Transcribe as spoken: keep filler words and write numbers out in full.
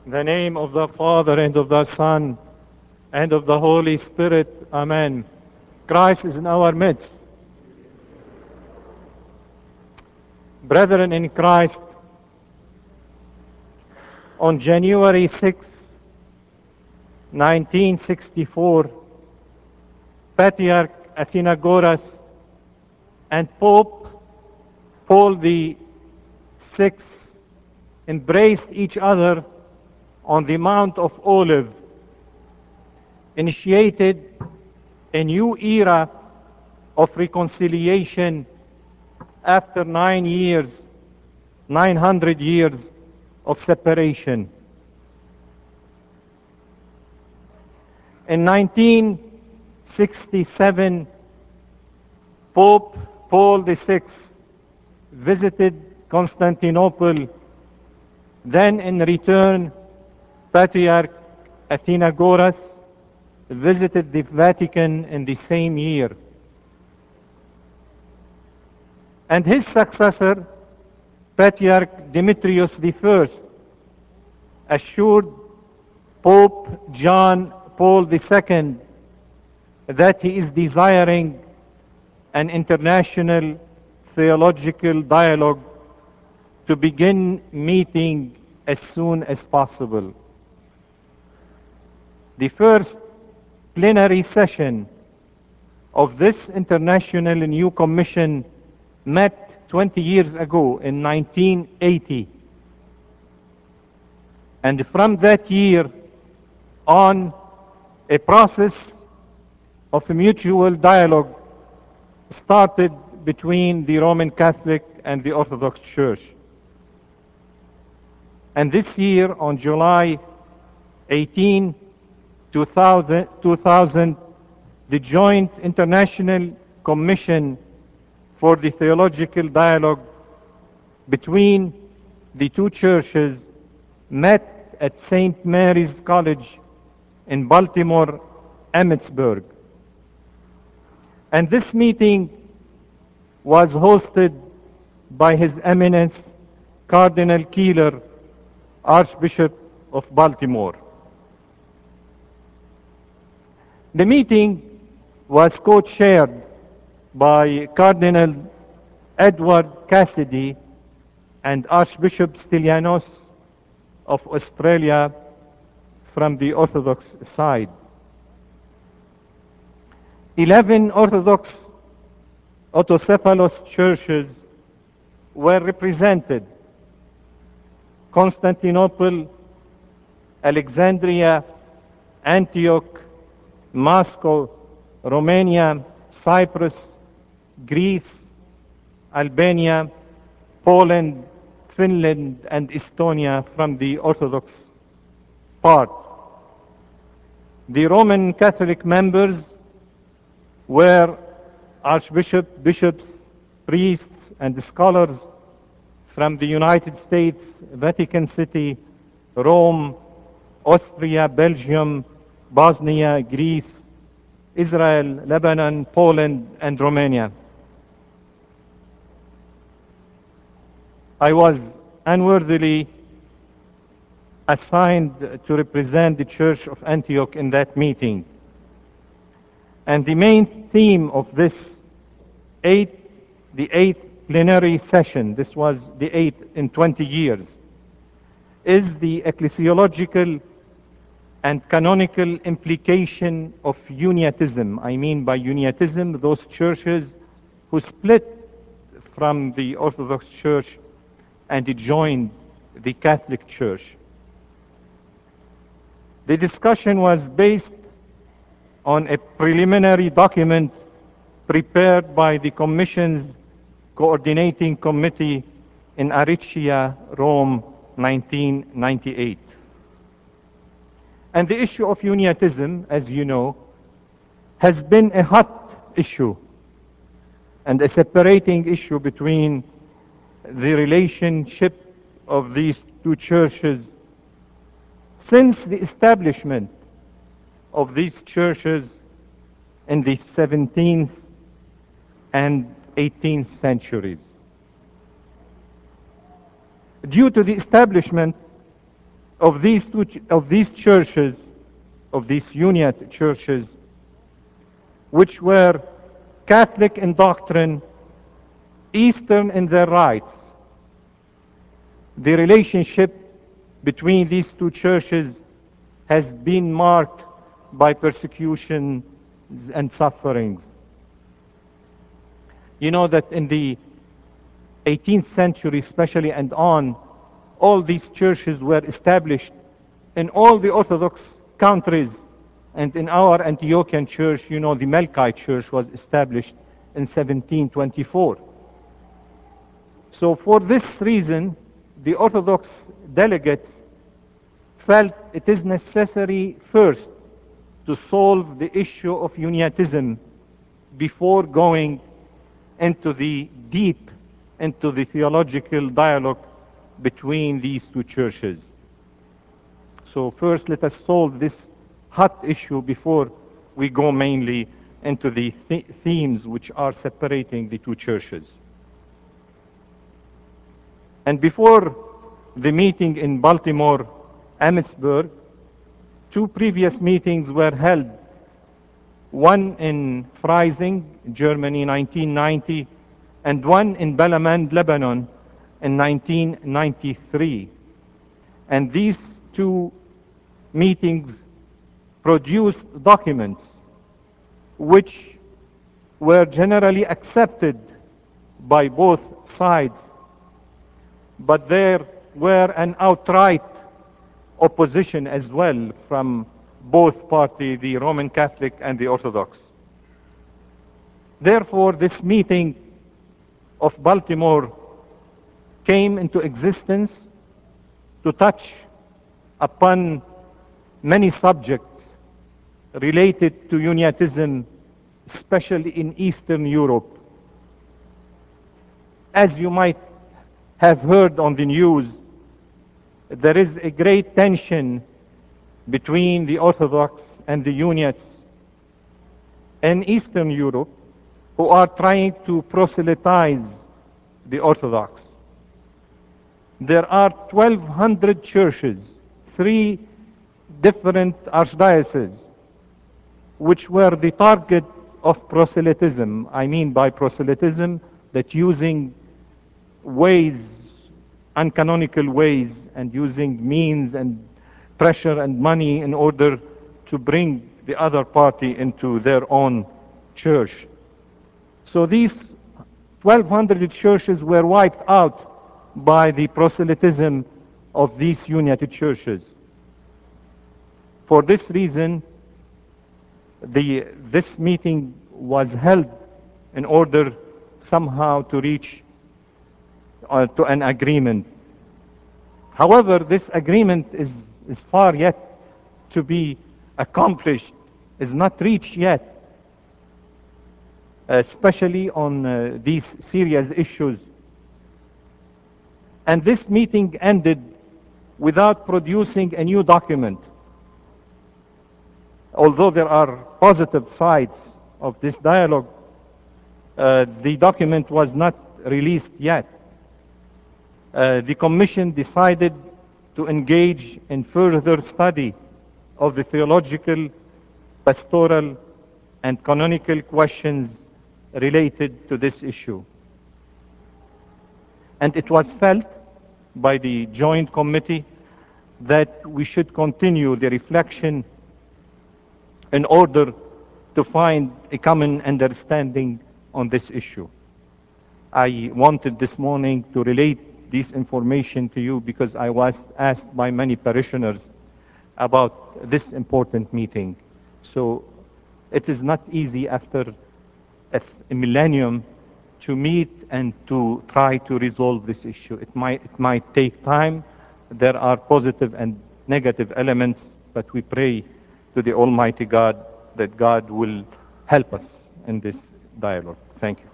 In the name of the Father, and of the Son, and of the Holy Spirit. Amen. Christ is in our midst. Brethren in Christ, on January sixth, nineteen sixty-four, Patriarch Athenagoras and Pope Paul the Sixth embraced each other on the Mount of Olives, initiated a new era of reconciliation after nine years, nine hundred years of separation. In nineteen sixty-seven, Pope Paul the Sixth visited Constantinople. Then in return, Patriarch Athenagoras visited the Vatican in the same year. And his successor, Patriarch Demetrius the First, assured Pope John Paul the Second that he is desiring an international theological dialogue to begin meeting as soon as possible. The first plenary session of this international new commission met twenty years ago in nineteen eighty. And from that year on, a process of mutual dialogue started between the Roman Catholic and the Orthodox Church. And this year, on July eighteenth, two thousand, the Joint International Commission for the Theological Dialogue between the two churches met at Saint Mary's College in Baltimore, Emmitsburg. And this meeting was hosted by His Eminence Cardinal Keeler, Archbishop of Baltimore. The meeting was co-chaired by Cardinal Edward Cassidy and Archbishop Stylianos of Australia from the Orthodox side. Eleven Orthodox autocephalous churches were represented: Constantinople, Alexandria, Antioch, Moscow, Romania, Cyprus, Greece, Albania, Poland, Finland, and Estonia from the Orthodox part. The Roman Catholic members were archbishops, bishops, priests, and scholars from the United States, Vatican City, Rome, Austria, Belgium, Bosnia, Greece, Israel, Lebanon, Poland, and Romania. I was unworthily assigned to represent the Church of Antioch in that meeting. And the main theme of this eighth, the eighth plenary session, this was the eighth in twenty years, is the ecclesiological and canonical implication of uniatism. I mean by uniatism, those churches who split from the Orthodox Church and joined the Catholic Church. The discussion was based on a preliminary document prepared by the Commission's Coordinating Committee in Aricia, Rome, nineteen ninety-eight. And the issue of uniatism, as you know, has been a hot issue and a separating issue between the relationship of these two churches since the establishment of these churches in the seventeenth and eighteenth centuries. Due to the establishment of these two, of these churches, of these Uniate churches, which were Catholic in doctrine, Eastern in their rites. The relationship between these two churches has been marked by persecutions and sufferings. You know that in the eighteenth century especially and on, all these churches were established in all the Orthodox countries. And in our Antiochian church, you know, the Melkite church was established in seventeen twenty-four. So for this reason, the Orthodox delegates felt it is necessary first to solve the issue of Uniatism before going into the deep, into the theological dialogue between these two churches. So first let us solve this hot issue before we go mainly into the th themes which are separating the two churches. And before the meeting in Baltimore, Emmitsburg, two previous meetings were held, one in Freising, Germany, nineteen ninety, and one in Balamand, Lebanon, in nineteen ninety-three. And these two meetings produced documents which were generally accepted by both sides, but there were an outright opposition as well from both parties, the Roman Catholic and the Orthodox. Therefore, this meeting of Baltimore came into existence to touch upon many subjects related to Uniatism, especially in Eastern Europe. As you might have heard on the news, there is a great tension between the Orthodox and the Uniates in Eastern Europe who are trying to proselytize the Orthodox. There are twelve hundred churches, three different archdioceses, which were the target of proselytism. I mean by proselytism that using ways, uncanonical ways, and using means and pressure and money in order to bring the other party into their own church. So these twelve hundred churches were wiped out by the proselytism of these Uniated churches. For this reason, the, this meeting was held in order somehow to reach uh, to an agreement. However, this agreement is, is far yet to be accomplished, is not reached yet, especially on uh, these serious issues. And this meeting ended without producing a new document. Although there are positive sides of this dialogue, uh, the document was not released yet. Uh, the Commission decided to engage in further study of the theological, pastoral, and canonical questions related to this issue. And it was felt by the Joint Committee that we should continue the reflection in order to find a common understanding on this issue. I wanted this morning to relate this information to you because I was asked by many parishioners about this important meeting. So it is not easy after a, a millennium to meet and to try to resolve this issue. It might, it might take time. There are positive and negative elements, but we pray to the Almighty God that God will help us in this dialogue. Thank you.